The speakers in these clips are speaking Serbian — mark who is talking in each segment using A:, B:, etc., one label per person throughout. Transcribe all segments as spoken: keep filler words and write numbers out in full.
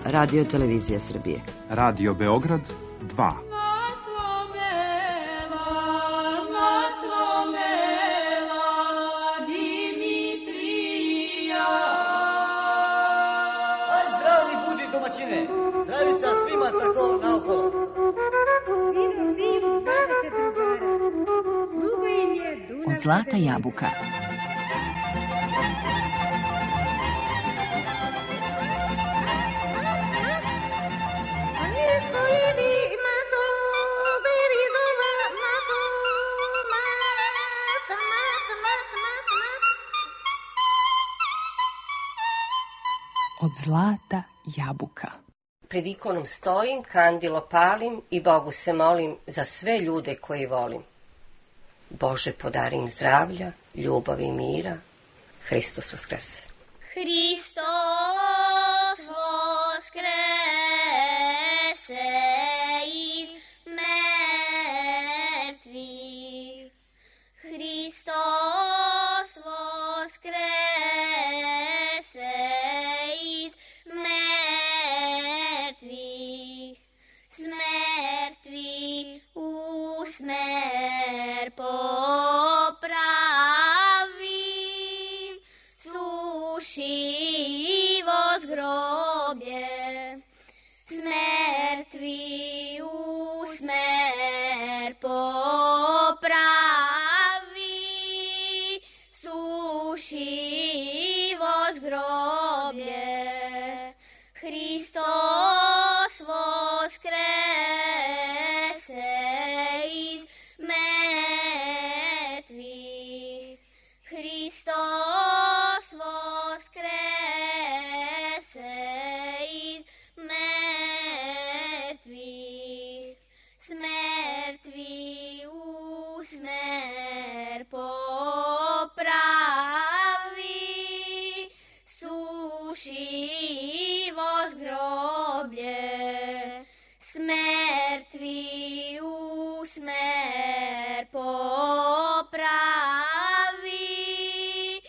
A: Radio Televizija Srbije.
B: Radio Beograd dva.
C: Zdravica svima tako naokolo.
A: Od zlata jabuka. Od zlata jabuka.
D: Pred ikonom stojim, kandilo palim i Bogu se molim za sve ljude koje volim. Bože, podari im zdravlja, ljubavi i mira. Hristos vaskrese.
E: Hristos vaskrese iz mrtvih. Hristos vaskrese iz mrtvih. Smrtvi u smer popravi, sušivo zgroblje. Smrtvi u smer popravi, sušivo zgroblje. Hristos vaskrese iz mrtvih. Hristos vaskrese iz mrtvih. Smrtvi u smer popravi, sušivo zgroblje. Smrtvi u smer popravi,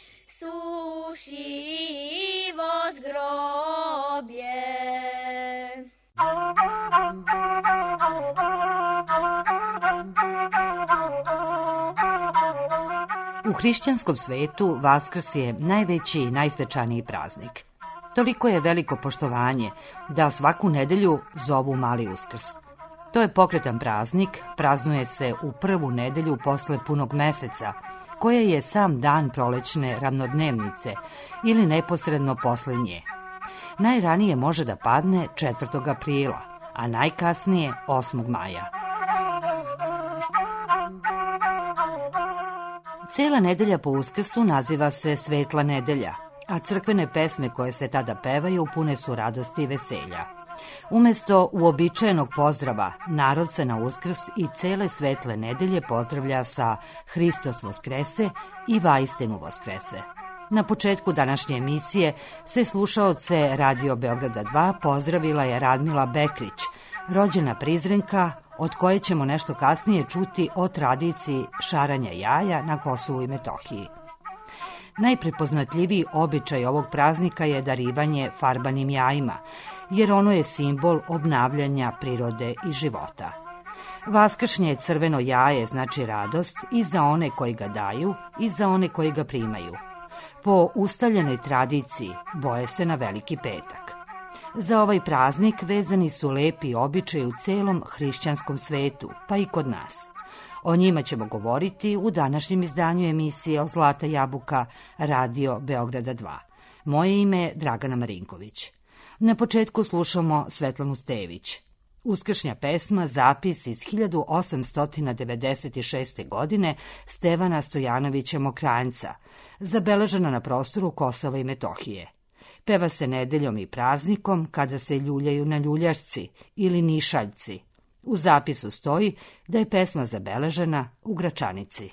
E: sušivo zgroblje.
A: U hrišćanskom svetu Vaskrs je najveći i najsvečaniji praznik. Toliko je veliko poštovanje da svaku nedelju zovu Mali Uskrs. To je pokretan praznik, praznuje se u prvu nedelju posle punog meseca, koja je sam dan prolećne ravnodnevnice ili neposredno posle nje. Najranije može da padne četvrtog aprila, a najkasnije osmog maja. Cela nedelja po Uskrsu naziva se Svetla nedelja, a crkvene pesme koje se tada pevaju pune su radosti i veselja. Umesto uobičajenog pozdrava, narod se na Uskrs i cele Svetle nedelje pozdravlja sa Hristos vaskrese i vaistinu vaskrese. Na početku današnje emisije se slušaoce Radio Beograda dva pozdravila je Radmila Bekrić, rođena Prizrenka, od koje ćemo nešto kasnije čuti o tradiciji šaranja jaja na Kosovu i Metohiji. Najprepoznatljiviji običaj ovog praznika je darivanje farbanim jajima, jer ono je simbol obnavljanja prirode i života. Vaskršnje crveno jaje znači radost i za one koji ga daju i za one koji ga primaju. Po ustaljenoj tradiciji boje se na Veliki petak. Za ovaj praznik vezani su lepi običaji u celom hrišćanskom svetu, pa i kod nas. O njima ćemo govoriti u današnjem izdanju emisije o Zlata jabuka Radio Beograda dva. Moje ime je Dragana Marinković. Na početku slušamo Svetlanu Stević. Uskršnja pesma, zapis iz hiljadu osamsto devedeset šeste. godine Stevana Stojanovića Mokranjca, zabeležena na prostoru Kosova i Metohije. Peva se nedeljom i praznikom kada se ljuljaju na ljuljašci ili nišaljci. U zapisu stoji da je pesma zabeležena u Gračanici.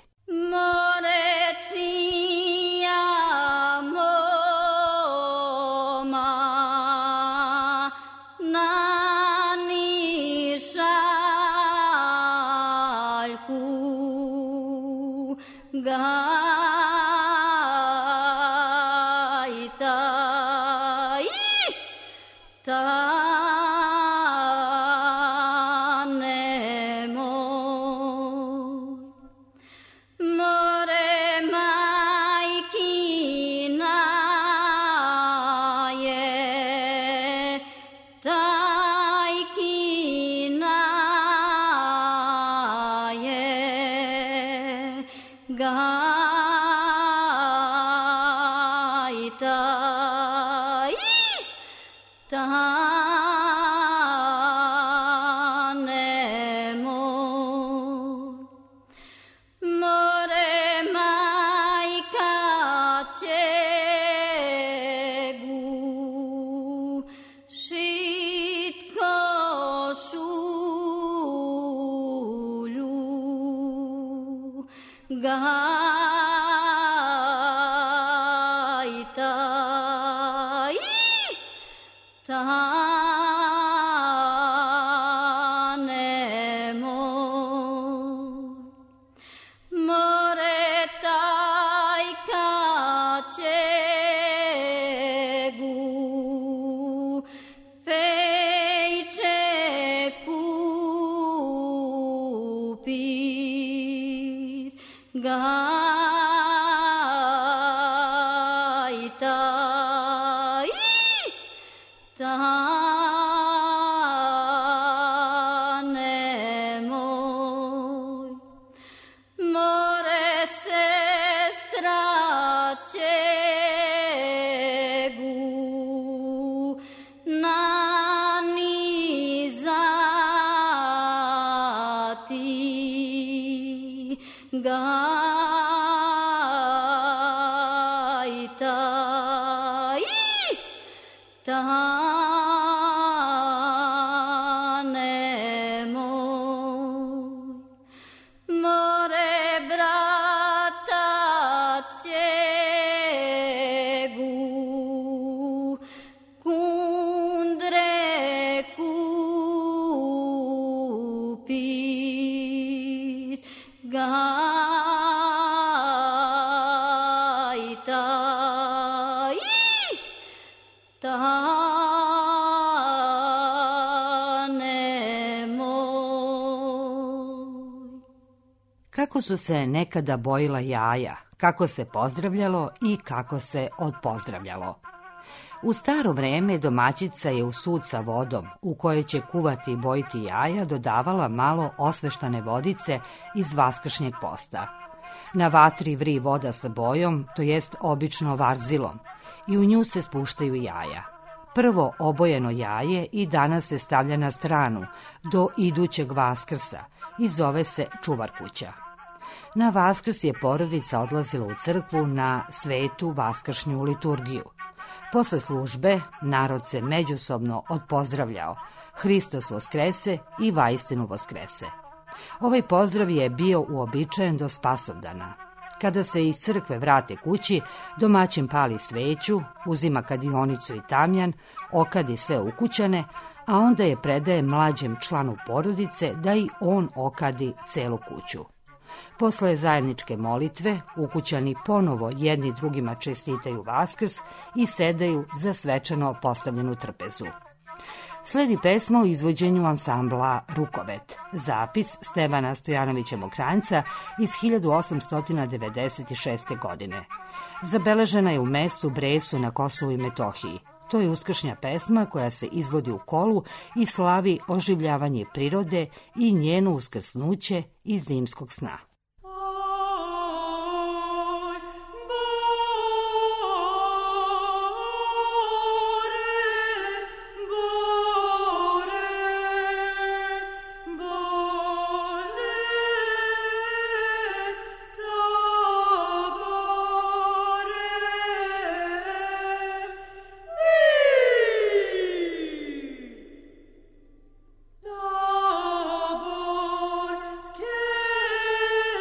E: Ta
A: Kako su se nekada bojila jaja, kako se pozdravljalo i kako se odpozdravljalo. U staro vreme domaćica je u sud sa vodom, u kojoj će kuvati i bojiti jaja, dodavala malo osveštane vodice iz vaskršnjeg posta. Na vatri vri voda sa bojom, to jest obično varzilom, i u nju se spuštaju jaja. Prvo obojeno jaje i danas se stavlja na stranu do idućeg Vaskrsa i zove se čuvar kuća. Na Vaskrs je porodica odlazila u crkvu na svetu vaskršnju liturgiju. Posle službe narod se međusobno odpozdravljao: Hristos voskrese i vaistinu voskrese. Ovaj pozdrav je bio uobičajen do Spasovdana. Kada se iz crkve vrate kući, domaćin pali sveću, uzima kadionicu i tamjan, okadi sve ukućane, a onda je predaje mlađem članu porodice da i on okadi celu kuću. Posle zajedničke molitve, ukućani ponovo jedni drugima čestitaju Vaskrs i sedaju za svečano postavljenu trpezu. Sledi pesma u izvođenju ansambla Rukovet, zapis Stevana Stojanovića Mokranjca iz hiljadu osamsto devedeset šeste. godine. Zabeležena je u mestu Bresu na Kosovu i Metohiji. To je uskršnja pesma koja se izvodi u kolu i slavi oživljavanje prirode i njeno uskrsnuće iz zimskog sna.
F: Boy,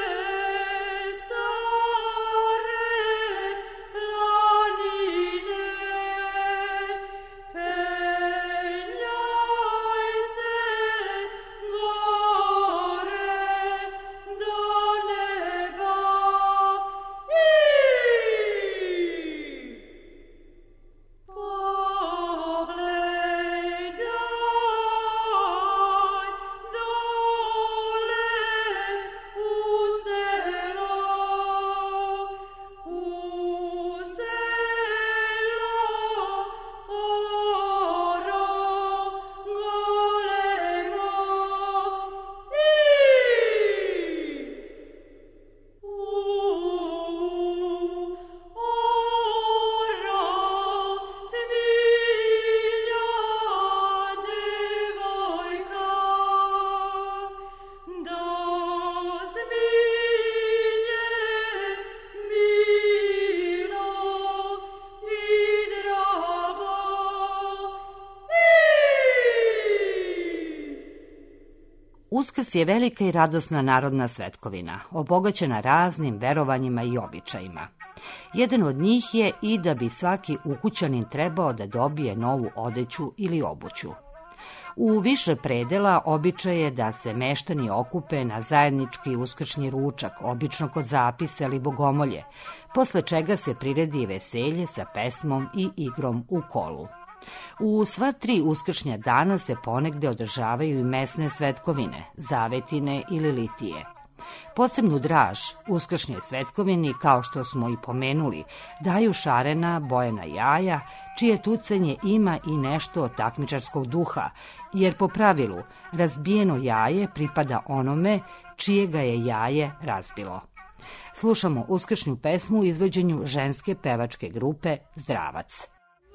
A: Uskrs je velika i radosna narodna svetkovina, obogaćena raznim verovanjima i običajima. Jedan od njih je i da bi svaki ukućanin trebao da dobije novu odeću ili obuću. U više predela običaj je da se meštani okupe na zajednički uskršnji ručak, obično kod zapisa ili bogomolje, posle čega se priredi veselje sa pesmom i igrom u kolu. U sva tri uskršnja dana se ponegde održavaju i mesne svetkovine, zavetine ili litije. Posebnu draž uskršnjoj svetkovini, kao što smo i pomenuli, daju šarena bojena jaja, čije tucanje ima i nešto od takmičarskog duha, jer po pravilu razbijeno jaje pripada onome čije ga je jaje razbilo. Slušamo uskršnju pesmu u izvođenju ženske pevačke grupe Zdravac.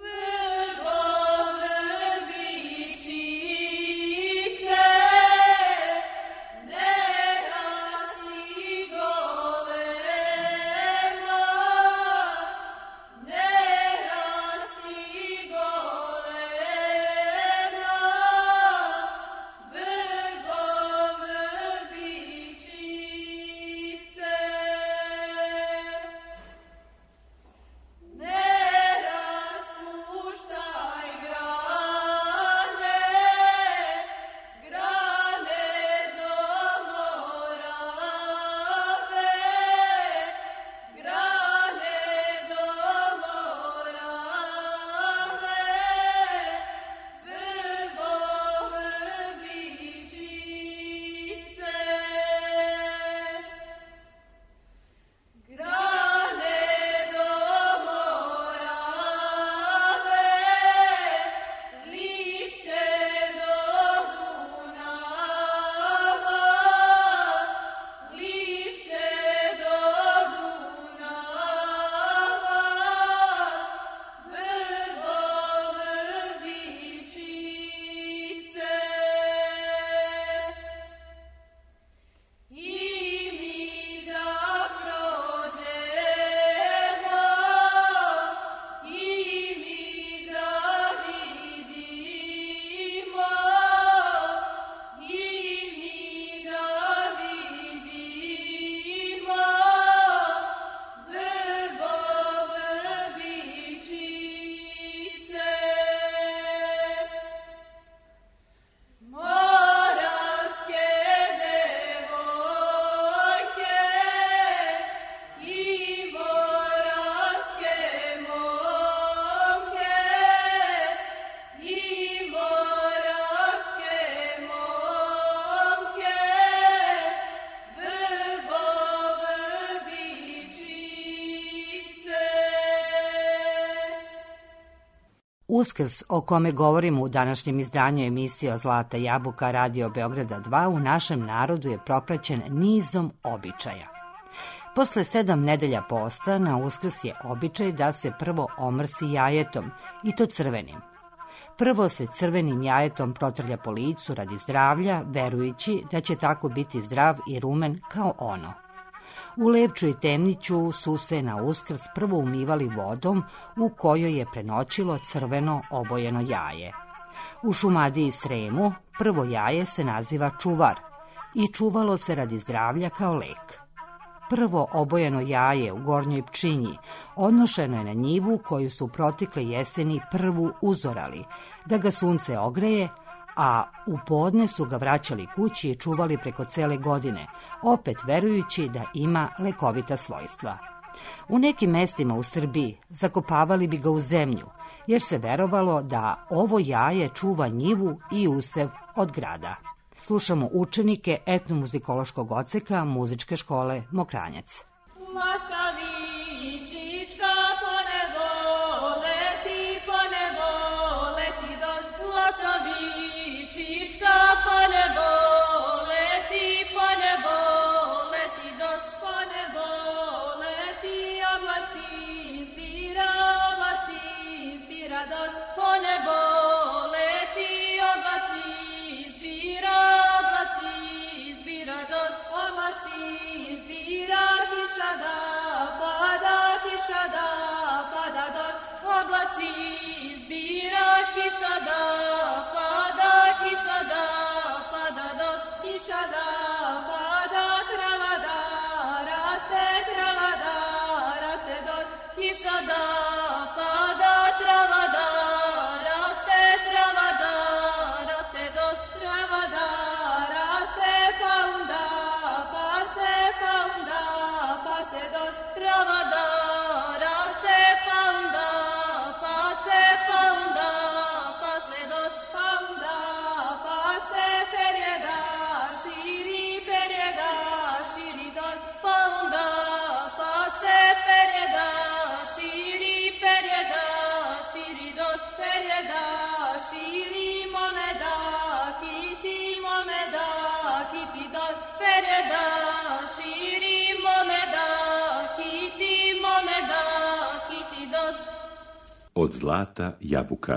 A: Uskrs, o kome govorimo u današnjem izdanju emisije Zlata jabuka Radio Beograda dva, u našem narodu je propraćen nizom običaja. Posle sedam nedelja posta na Uskrs je običaj da se prvo omrsi jajetom, i to crvenim. Prvo se crvenim jajetom protrlja po licu radi zdravlja, verujući da će tako biti zdrav i rumen kao ono. U Lepču i Temniću su se na Uskrs prvo umivali vodom u kojoj je prenoćilo crveno obojeno jaje. U Šumadiji i Sremu prvo jaje se naziva čuvar i čuvalo se radi zdravlja kao lek. Prvo obojeno jaje u Gornjoj Pčinji odnošeno je na njivu koju su protekle jeseni prvu uzorali, da ga sunce ogreje, a u podne su ga vraćali kući i čuvali preko cele godine, opet verujući da ima lekovita svojstva. U nekim mestima u Srbiji zakopavali bi ga u zemlju, jer se verovalo da ovo jaje čuva njivu i usev od grada. Slušamo učenike etnomuzikološkog odseka Muzičke škole Mokranjac.
E: Lastavičička po nebo leti, po nebo leti do Lastavičička po nebo leti, po nebo leti do po nebo leti oblaci zbira, oblaci zbira do po nebo leti oblaci zbira, oblaci zbira do oblaci zbira kiša da
F: od zlata jabuka.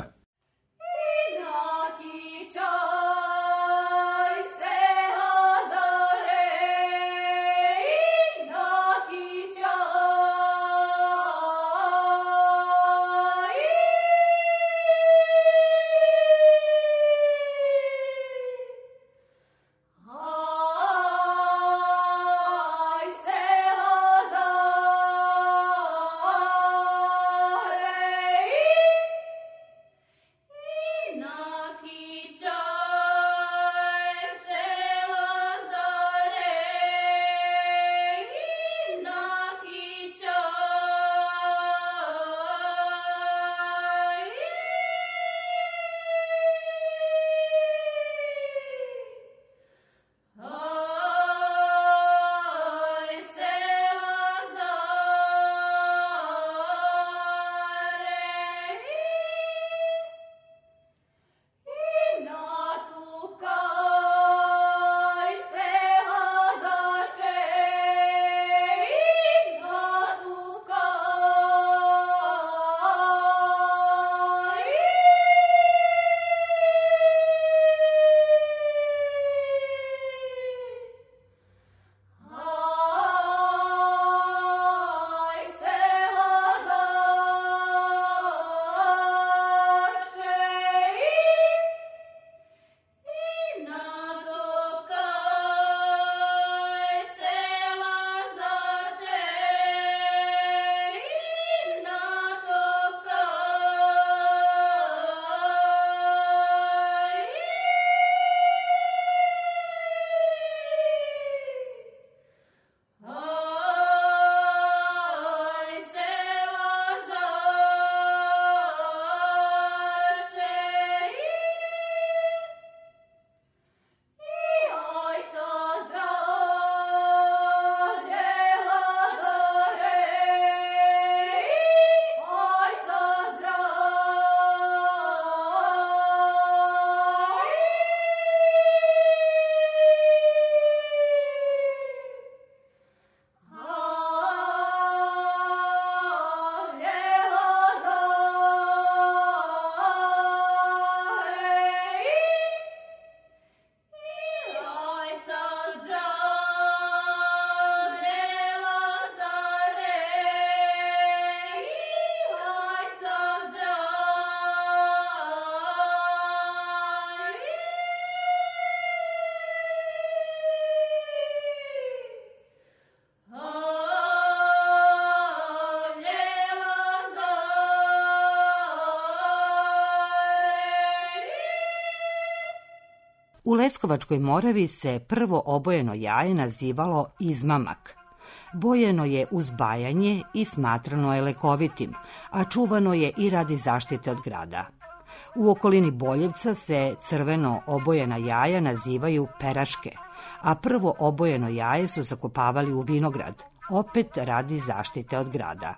A: U Leskovačkoj Moravi se prvo obojeno jaje nazivalo izmamak. Bojeno je uz bajanje i smatrano je lekovitim, a čuvano je i radi zaštite od grada. U okolini Boljevca se crveno obojena jaja nazivaju peraške, a prvo obojeno jaje su zakopavali u vinograd, opet radi zaštite od grada.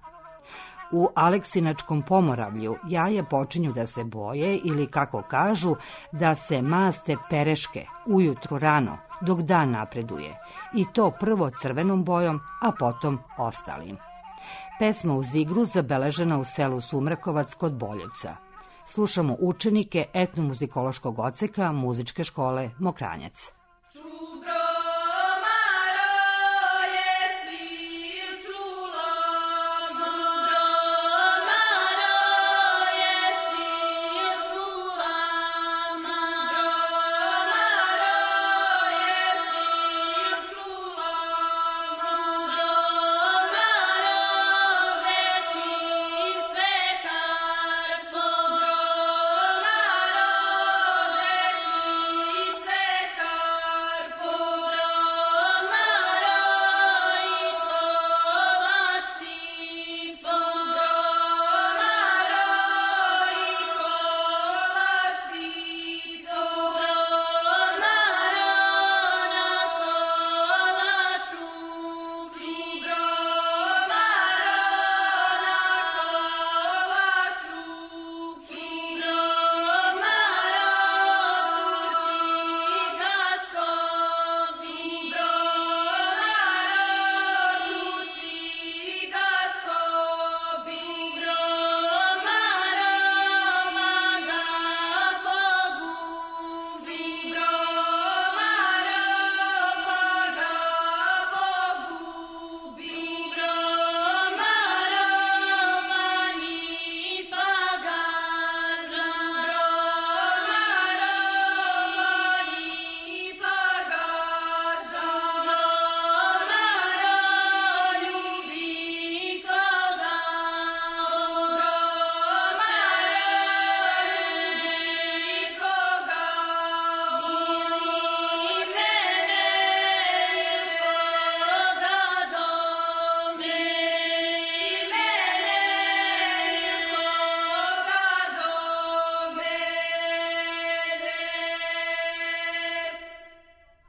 A: U Aleksinačkom Pomoravlju jaja počinju da se boje ili, kako kažu, da se maste pereške ujutru rano, dok dan napreduje, i to prvo crvenom bojom, a potom ostalim. Pesma uz igru zabeležena u selu Sumrakovac kod Boljevca. Slušamo učenike etnomuzikološkog odseka Muzičke škole Mokranjac.
E: Svekar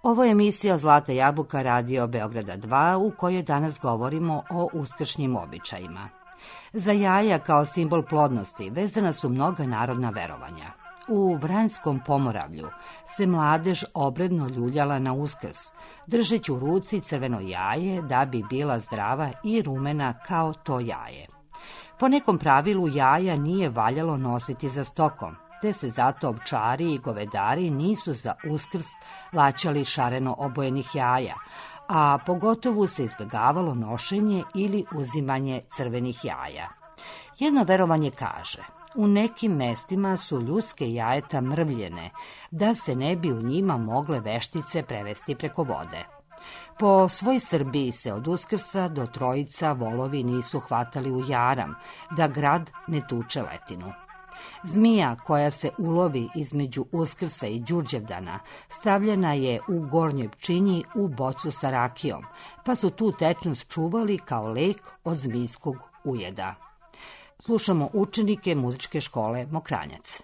A: Ovo je emisija Zlata jabuka Radio Beograda dva u kojoj danas govorimo o uskršnjim običajima. Za jaja kao simbol plodnosti vezana su mnoga narodna verovanja. U Vranjskom Pomoravlju se mladež obredno ljuljala na Uskrs, držeći u ruci crveno jaje da bi bila zdrava i rumena kao to jaje. Po nekom pravilu jaja nije valjalo nositi za stokom, te se zato ovčari i govedari nisu za Uskrs laćali šareno obojenih jaja, a pogotovo se izbjegavalo nošenje ili uzimanje crvenih jaja. Jedno verovanje kaže, u nekim mestima su ljudske jajeta mrvljene, da se ne bi u njima mogle veštice prevesti preko vode. Po svoj Srbiji se od Uskrsa do Trojica volovi nisu hvatali u jaram, da grad ne tuče letinu. Zmija koja se ulovi između Uskrsa i Đurđevdana stavljena je u gornjoj pčinji u bocu sa rakijom, pa su tu tečnost čuvali kao lek od zmijskog ujeda. Slušamo učenike muzičke škole Mokranjac.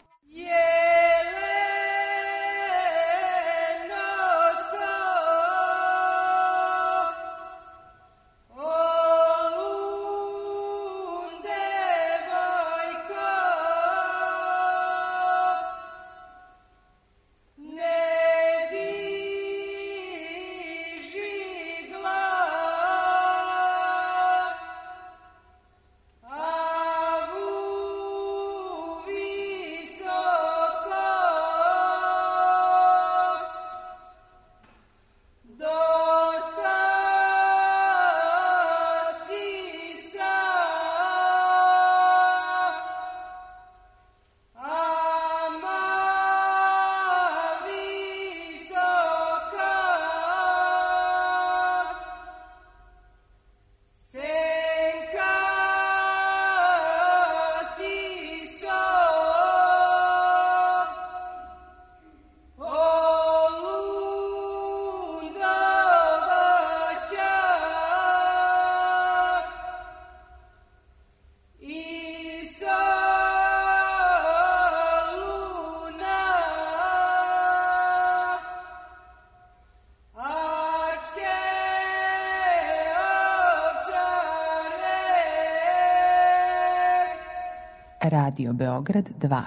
F: Radio Beograd dva.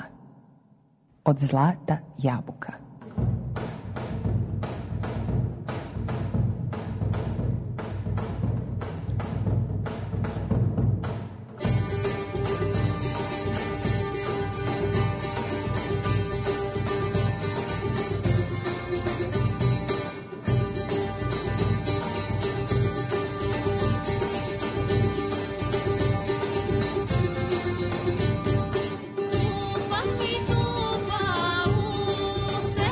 F: Od Zlata jabuka.
E: Tupa mi tupa u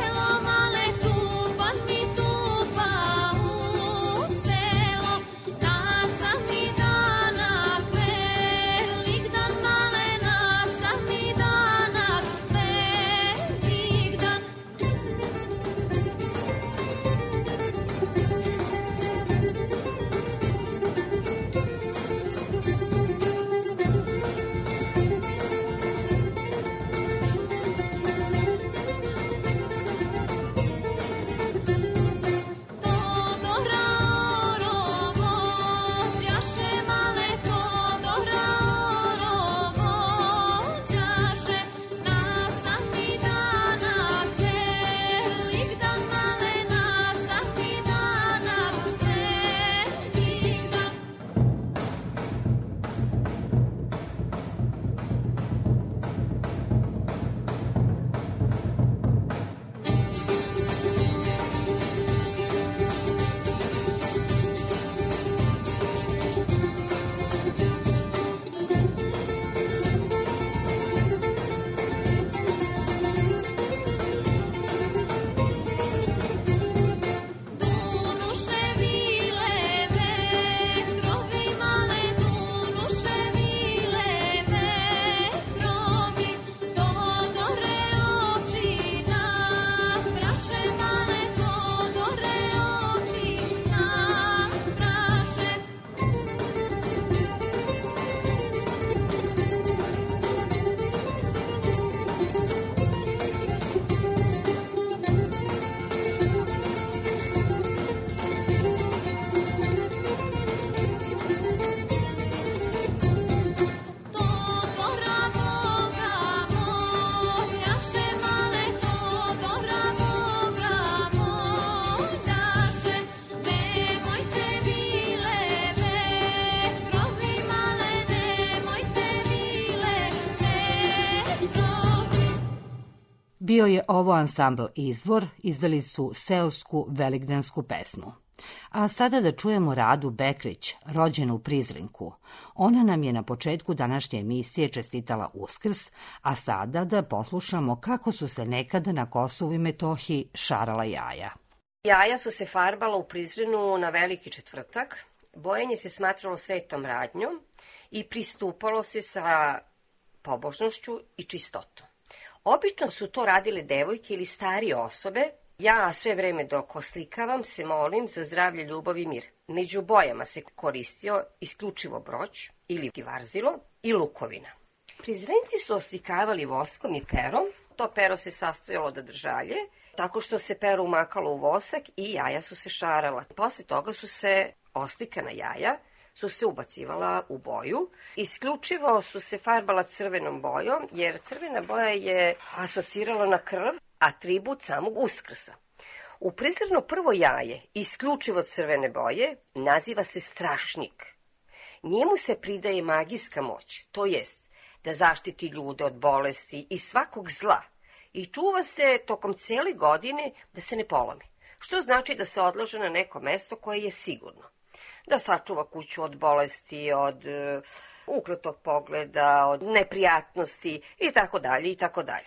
A: Bio je ovo ansambl Izvor, izveli su seosku velikdansku pesmu. A sada da čujemo Radu Bekrić, rođenu u Prizrinku. Ona nam je na početku današnje emisije čestitala Uskrs, a sada da poslušamo kako su se nekada na Kosovu i Metohiji šarala jaja.
D: Jaja su se farbala u Prizrenu na Veliki četvrtak, bojenje se smatralo svetom radnjom i pristupalo se sa pobožnošću i čistotom. Obično su to radile devojke ili starije osobe. Ja sve vreme dok oslikavam se molim za zdravlje, ljubav i mir. Među bojama se koristio isključivo broć ili varzilo i lukovina. Prizrenci su oslikavali voskom i perom. To pero se sastojalo od držalje, tako što se pero umakalo u vosak i jaja su se šarala. Posle toga su se oslikana jaja su se ubacivala u boju. Isključivo su se farbala crvenom bojom, jer crvena boja je asocirala na krv, atribut samog Uskrsa. U Prizrenu prvo jaje, isključivo crvene boje, naziva se Strašnik. Njemu se pridaje magijska moć, to jest da zaštiti ljude od bolesti i svakog zla i čuva se tokom cijele godine da se ne polomi, što znači da se odlaže na neko mesto koje je sigurno. Da sačuva kuću od bolesti, od uh, ukratog pogleda, od neprijatnosti i tako dalje i tako dalje.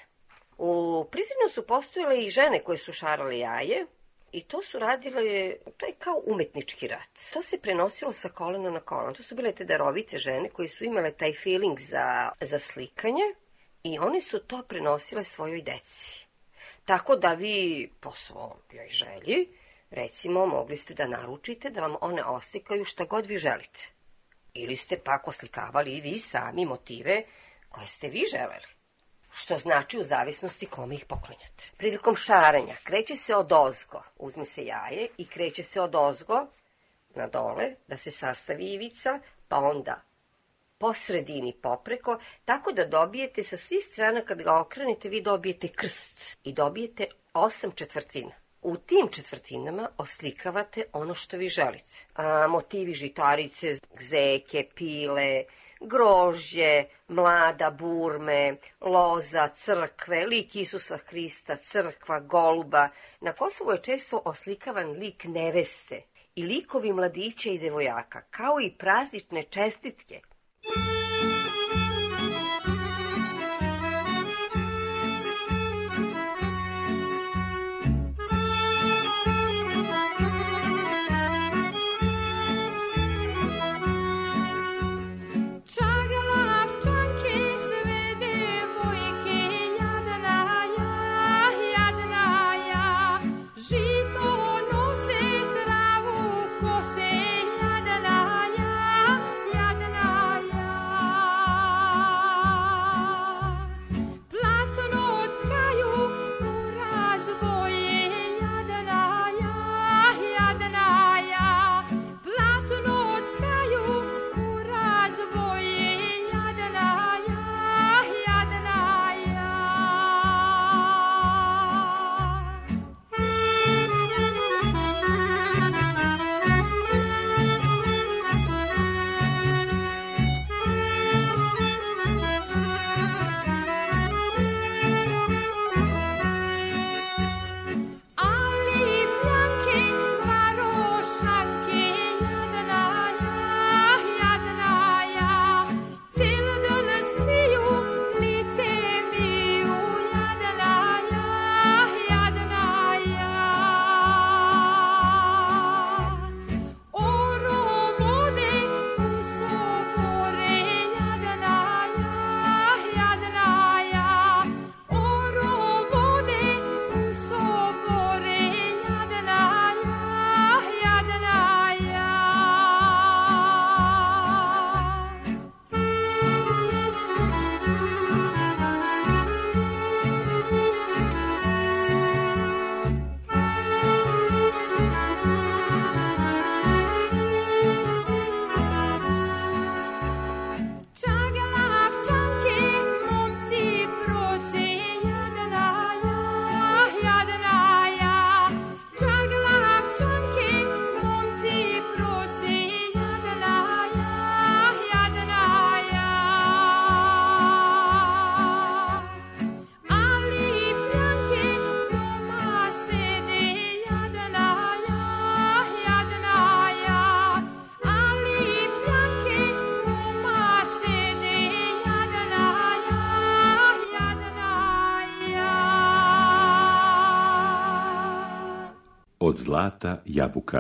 D: U Prizrenu su postojale i žene koje su šarale jaje i to su radile, to je kao umetnički rad. To se prenosilo sa kolena na koleno. To su bile te darovite žene koje su imale taj feeling za, za slikanje i one su to prenosile svojoj deci. Tako da vi po svojoj želji, recimo, mogli ste da naručite da vam one oslikaju šta god vi želite. Ili ste pak oslikavali i vi sami motive koje ste vi želeli. Što znači u zavisnosti kome ih poklonjate. Prilikom šaranja kreće se od ozgo, uzme se jaje i kreće se od ozgo na dole da se sastavi ivica, pa onda po sredini popreko, tako da dobijete sa svih strana, kad ga okrenete, vi dobijete krst i dobijete osam četvrtina. U tim četvrtinama oslikavate ono što vi želite. A, motivi žitarice, zeke, pile, grožđe, mlada, burme, loza, crkve, lik Isusa Hrista, crkva, goluba. Na Kosovu je često oslikavan lik neveste i likovi mladića i devojaka, kao i praznične čestitke.
E: Jadna ja,
G: Od zlata jabuka.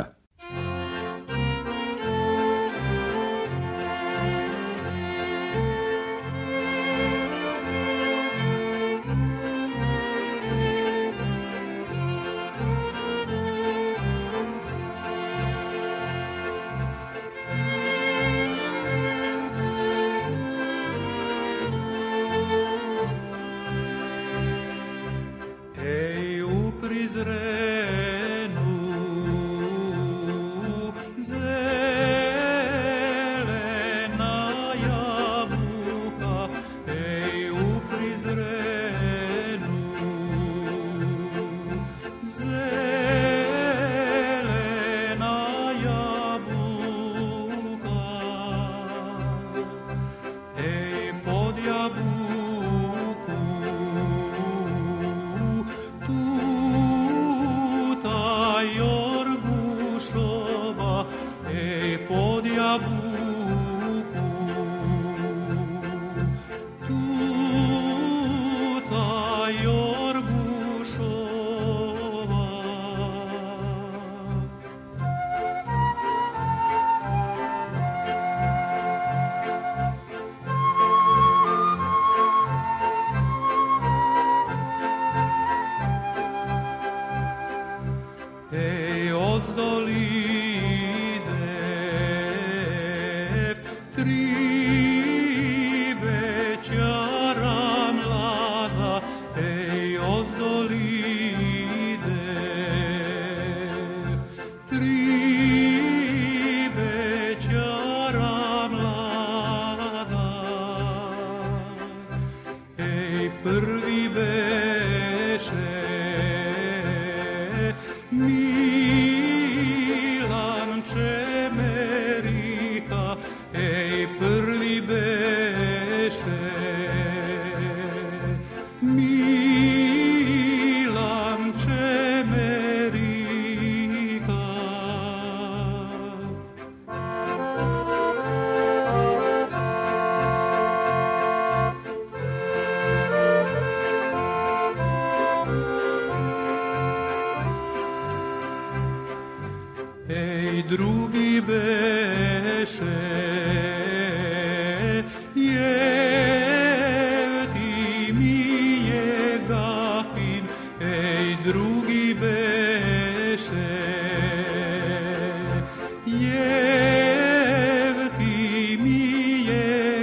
H: drugi beše jevti mi je gapin, ej drugi beše jevti mi je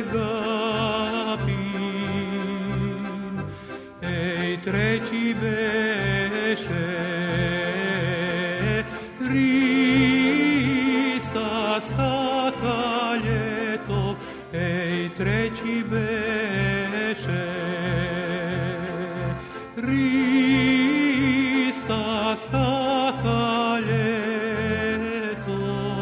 H: gapin, ej treći beše skaka ljeto, ej treći beše Hrista skaka ljeto.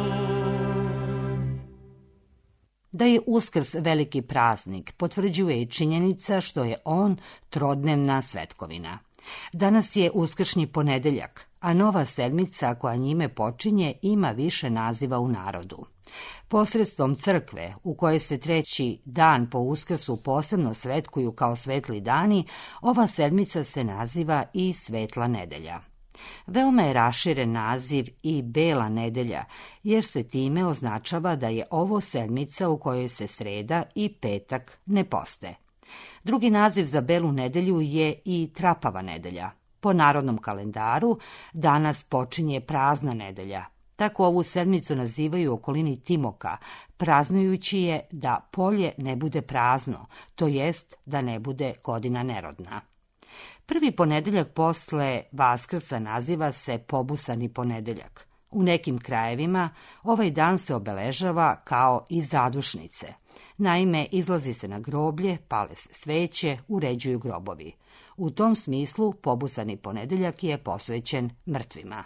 A: Da je Uskrs veliki praznik potvrđuje i činjenica što je on trodnevna svetkovina. Danas je uskršnji ponedeljak, a nova sedmica koja njime počinje ima više naziva u narodu. Posredstvom crkve, u kojoj se treći dan po Uskrsu posebno svetkuju kao svetli dani, ova sedmica se naziva i Svetla nedelja. Veoma je raširen naziv i Bela nedelja, jer se time označava da je ovo sedmica u kojoj se sreda i petak ne poste. Drugi naziv za Belu nedelju je i Trapava nedelja. Po narodnom kalendaru danas počinje prazna nedelja. Tako ovu sedmicu nazivaju u okolini Timoka, praznujući je da polje ne bude prazno, to jest da ne bude godina nerodna. Prvi ponedeljak posle Vaskrsa naziva se Pobusani ponedeljak. U nekim krajevima ovaj dan se obeležava kao i zadušnice. Naime, izlazi se na groblje, pale se sveće, uređuju grobovi. U tom smislu Pobusani ponedeljak je posvećen mrtvima.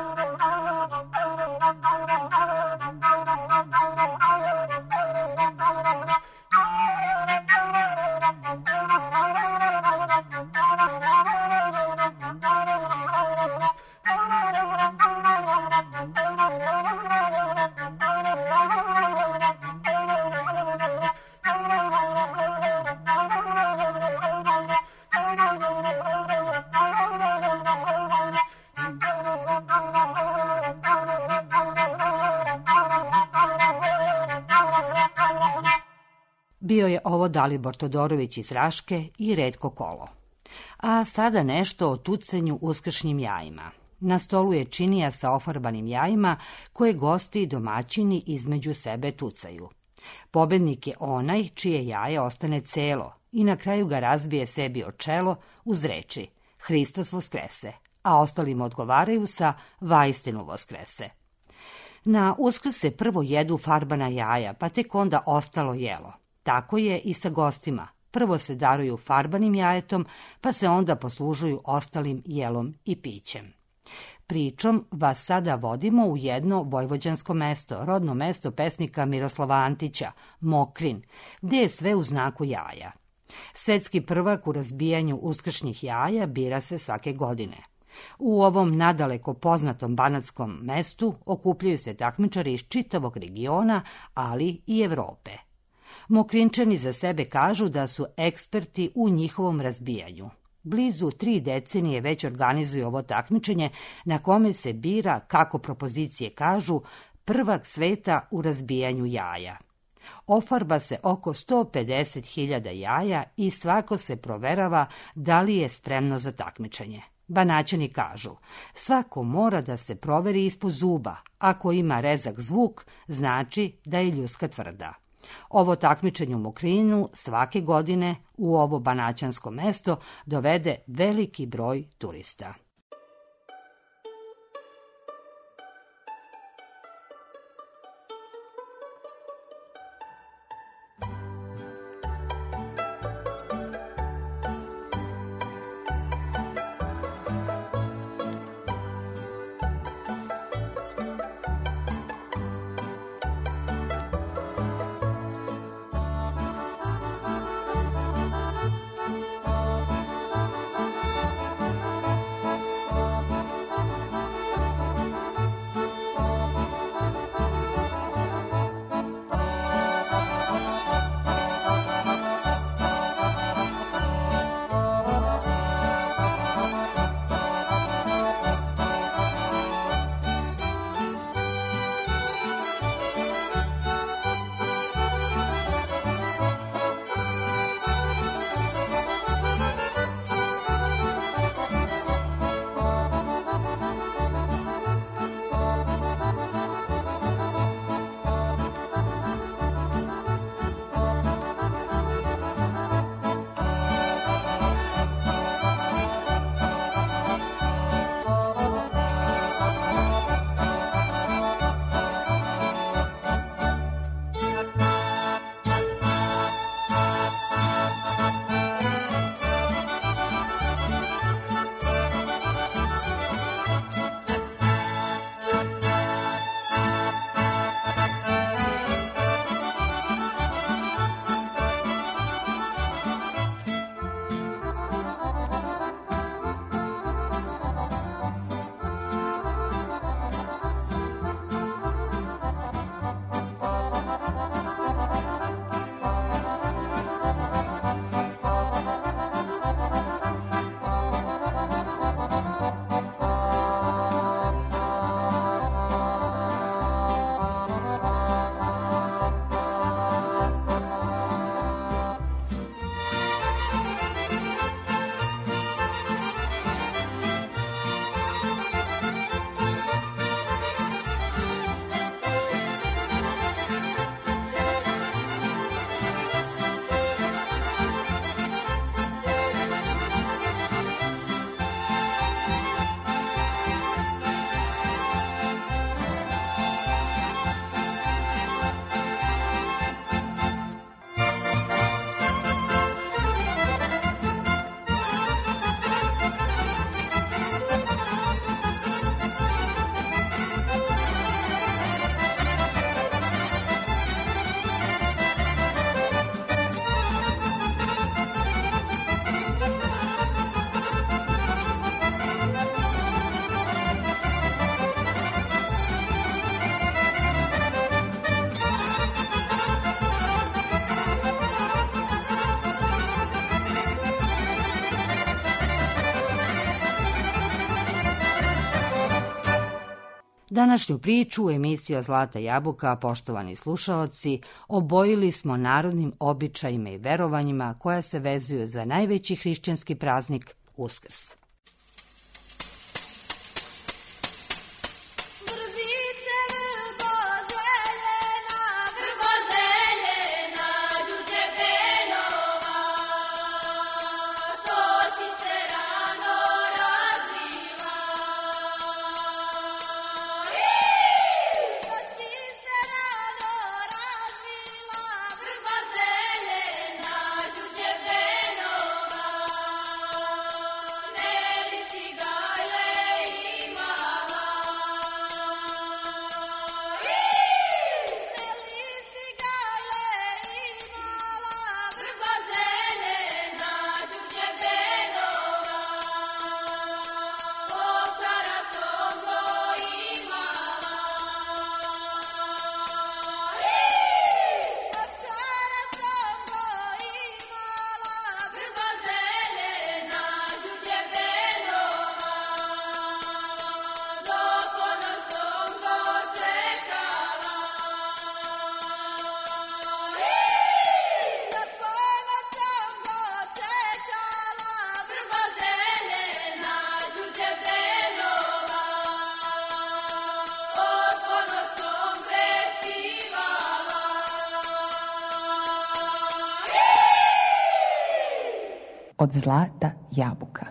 H: Thank you.
A: Bio je ovo Dalibor Todorović iz Raške i Retko Kolo. A sada nešto o tucanju uskršnjim jajima. Na stolu je činija sa ofarbanim jajima koje gosti i domaćini između sebe tucaju. Pobednik je onaj čije jaje ostane celo i na kraju ga razbije sebi o čelo uz reči Hristos voskrese, a ostalima odgovaraju sa vaistinu voskrese. Na Uskrs se prvo jedu farbana jaja, pa tek onda ostalo jelo. Tako je i sa gostima. Prvo se daruju farbanim jajetom, pa se onda poslužuju ostalim jelom i pićem. Pričom vas sada vodimo u jedno vojvođansko mesto, rodno mesto pesnika Miroslava Antića, Mokrin, gdje je sve u znaku jaja. Svetski prvak u razbijanju uskršnjih jaja bira se svake godine. U ovom nadaleko poznatom banatskom mestu okupljaju se takmičari iz čitavog regiona, ali i Evrope. Mokrinčani za sebe kažu da su eksperti u njihovom razbijanju. Blizu tri decenije već organizuju ovo takmičenje na kome se bira, kako propozicije kažu, prvak sveta u razbijanju jaja. Ofarba se oko sto pedeset hiljada jaja i svako se proverava da li je spremno za takmičenje. Banaćani kažu, svako mora da se proveri ispod zuba, ako ima rezak zvuk, znači da je ljuska tvrda. Ovo takmičenje u Mokrinu svake godine u ovo banaćansko mesto dovede veliki broj turista. Današnju priču u emisiji Zlata jabuka, poštovani slušaoci, obojili smo narodnim običajima i verovanjima koja se vezuju za najveći hrišćanski praznik Uskrs.
F: Od zlata jabuka.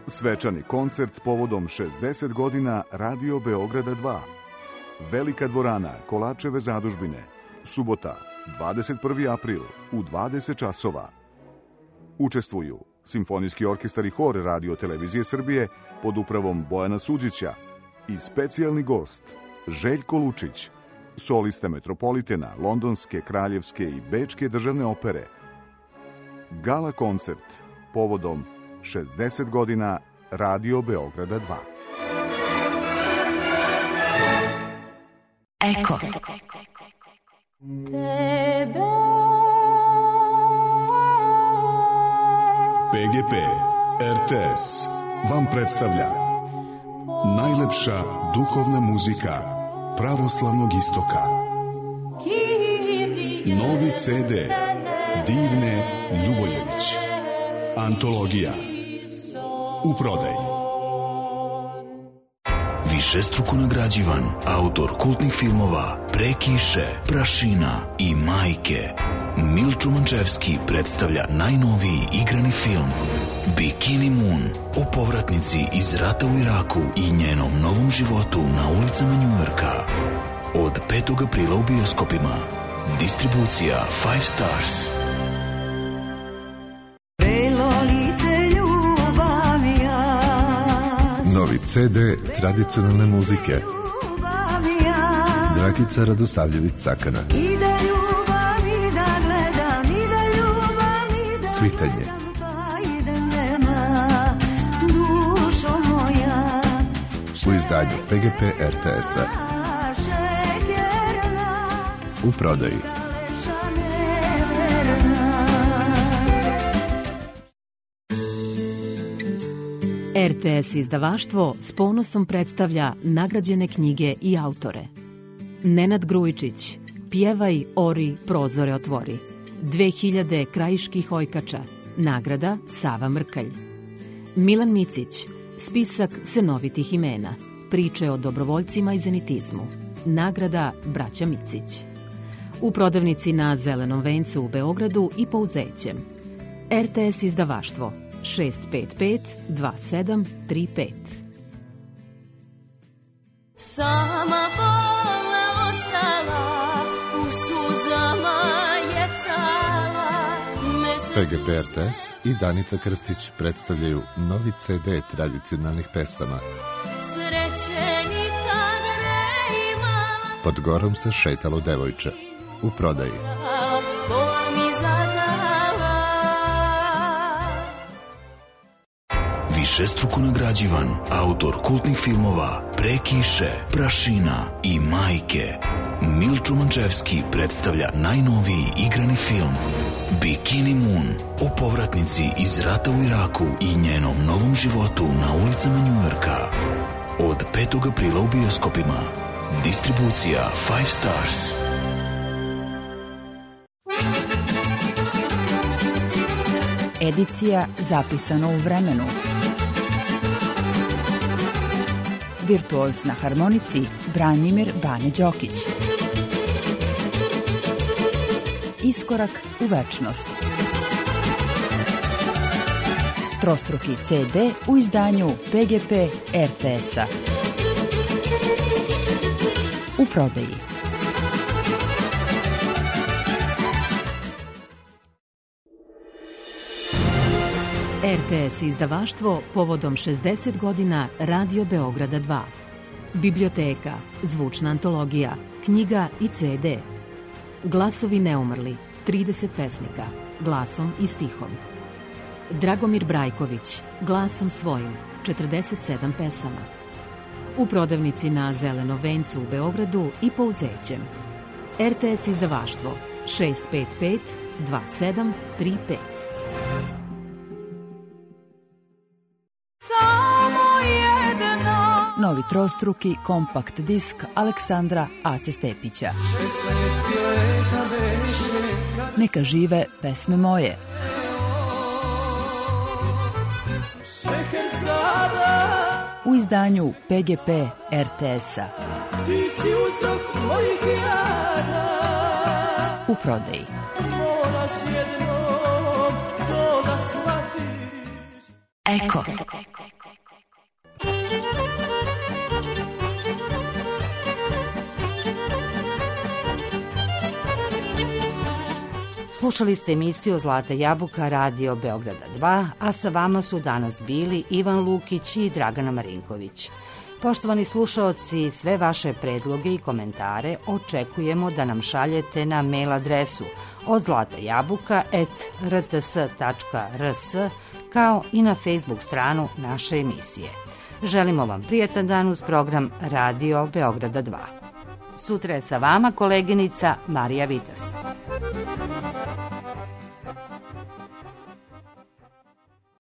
G: Svečani koncert povodom šezdeset godina Radio Beograda dva. Velika dvorana Kolačeve zadužbine. Subota, dvadeset prvi april u dvadeset časova. Učestvuju Simfonijski orkestar i hor Radio Televizije Srbije pod upravom Bojana Suđića i specijalni gost Željko Lučić, solista Metropolitena, Londonske, Kraljevske i Bečke državne opere. Gala koncert povodom šezdeset godina Radio Beograda dva.
F: Eko.
I: P G P R T S vam predstavlja najlepša duhovna muzika pravoslavnog istoka. Novi C D Divne Ljuboljević. Antologija. U prodaji.
J: Višestruko nagrađivan autor kultnih filmova Pre kiše, Prašina i Majke, Milčo Mančevski predstavlja najnoviji igrani film Bikini Moon o povratnici iz rata u Iraku i njenom novom životu na ulicama Njujorka. Od petog aprila u bioskopima. Distribucija Five Stars.
K: Novi C D tradicionalne muzike. Dragica Radosavljević-Cakana. Svitanje. U izdanju P G P R T S-a. U prodaji.
L: R T S izdavaštvo s ponosom predstavlja nagrađene knjige i autore. Nenad Grujičić, Pjevaj, ori, prozore otvori. dve hiljade krajiških ojkača. Nagrada Sava Mrkalj. Milan Micić, Spisak senovitih imena. Priče o dobrovoljcima i zenitizmu. Nagrada Braća Micić. U prodavnici na Zelenom vencu u Beogradu i Pouzećem. R T S izdavaštvo šest pet pet dva sedam tri pet.
E: Sama bola ostala, u suzama je cala.
K: P G P R T S i Danica Krstić predstavljaju novi C D tradicionalnih pesama.
E: Srećeni kad ne ima.
K: Pod gorom se šetalo devojče. U prodaji.
J: Višestruko nagrađivan autor kultnih filmova Pre kiše, Prašina i Majke, Milčo Mančevski predstavlja najnoviji igrani film Bikini Moon o povratnici iz rata u Iraku i njenom novom životu na ulicama Njujorka. Od petog aprila u bioskopima. Distribucija Five Stars.
M: Edicija zapisano u vremenu. Virtuoz na harmonici Branimir Bane Đokić. Iskorak u večnost. Trostruki C D u izdanju P G P R T S-a. U prodaji.
L: R T S izdavaštvo povodom šezdeset godina Radio Beograda dva. Biblioteka, zvučna antologija, knjiga i C D. Glasovi neumrli, trideset pesnika, glasom i stihom. Dragomir Brajković, glasom svojim, četrdeset sedam pesama. U prodavnici na Zelenom vencu u Beogradu i Pouzećem. R T S izdavaštvo šest pet pet dva sedam tri pet.
M: Novi trostruki kompakt disk Aleksandra Ace Stepića. Neka žive pesme moje. U izdanju P G P R T S-a. U prodaji.
F: Eko.
A: Slušali ste emisiju Zlata jabuka Radio Beograda dva, a sa vama su danas bili Ivan Lukić i Dragana Marinković. Poštovani slušaoci, sve vaše predloge i komentare očekujemo da nam šaljete na mail adresu od zlatajabuka at r t s tačka r s kao i na Facebook stranu naše emisije. Želimo vam prijetan dan uz program Radio Beograda dva. Sutra je sa vama koleginica Marija Vitas.